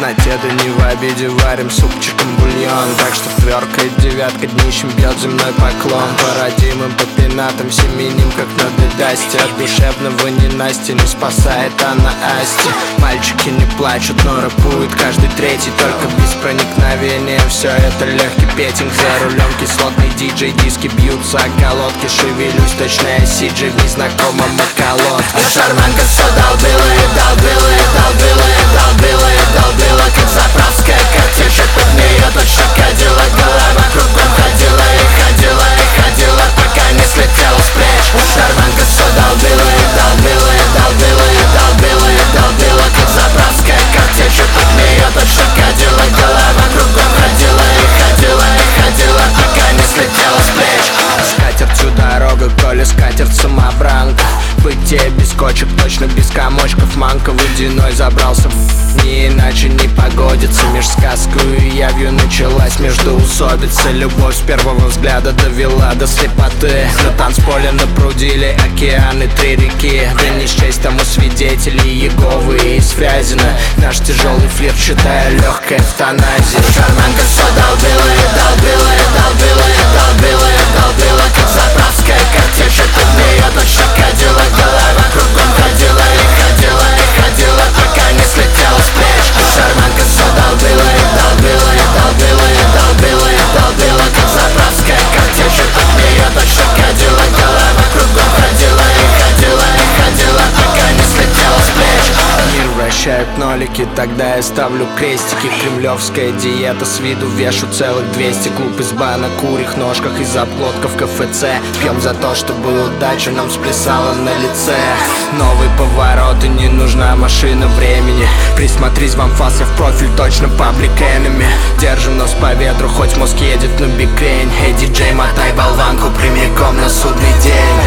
темноте, да не в обиде, варим супчиком бульон. Так что тверка и девятка днищем бьет земной поклон. По родимым, по пенатам семеним, как на дедасте. От душевного ненастья не спасает она Асти. Мальчики не плачут, но рэпует каждый третий, только без проникновения. Все это легкий петинг, за рулем кислотный диджей. Диски бьются о колодки, шевелюсь точно я сиджей в незнакомом околотке. Шарманка все долбила и долбила и долбила и долбила и долбила, как заправская картечь. Под нее точно кадила, голова кругом ходила и ходила и ходила, пока не слетела с плеч. Шарманка все долбила и долбила и долбила и долбила и долбила, как заправская картечь. Под нее точно кадила, голова кругом ходила и ходила и ходила, пока не слетела с плеч. Скатертью дорога, коли скатерть самобранка. Бытие без кочек, точно без комочков. Манка водяной забрался, не иначе не погодится. Меж сказкою и явью началась междоусобица. Любовь с первого взгляда довела до слепоты. На танцполе напрудили океаны, 3 реки. Да не счесть тому свидетелей Иеговы и из Фрязино. Наш тяжелый флирт, считая легкой эвтаназией. Шарманка все долбила и долбила и долбила и долбила и долбила, как заправская картечь. Под нее точно кадила, голова кругом ходила и ходила и ходила, пока не слетела с плеч. Шарманка все долбила и долбила и долбила и долбила и долбила, как заправская картечь. Под нее точно кадила, голова кругом ходила и ходила и ходила, пока не слетела с плеч. Мир вращает нолики, тогда я ставлю крестики. Кремлевская диета, с виду вешу целых 200. Клуб изба на курьих ножках из обглотка в КФЦ. Пьем за то, чтобы удача нам сплясала на лице. Новый поворот и не нужна машина времени. Присмотрись, вам фасы в профиль, точно паблик энеми. Держим нос по ветру, хоть мозг едет на бикрень. Эй, диджей, мотай болванку прямиком на судный день.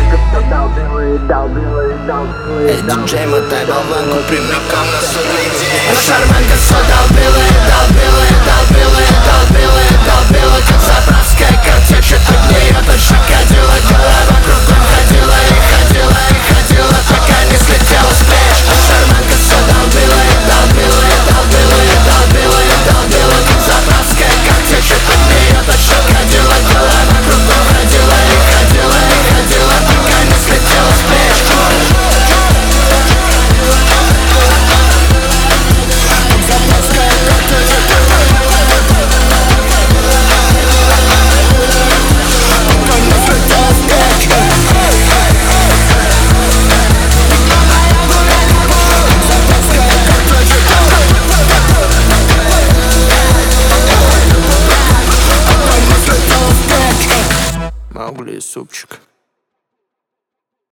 Эй, диджей, мотай болванку прямиком на судный день. Шарманка все долбила и долбила и долбила и долбила и долбила, как заправская картечь. Под нее точно кадила, голова кругом ходила и ходила и ходила, пока не слетела с плеч. Шарманка все долбила и долбила и долбила и долбила и долбила, как заправская картечь. Под нее точно кадила, голова кругом ходила и ходила и ходила, пока не слетела с плеч. Маугли и супчик.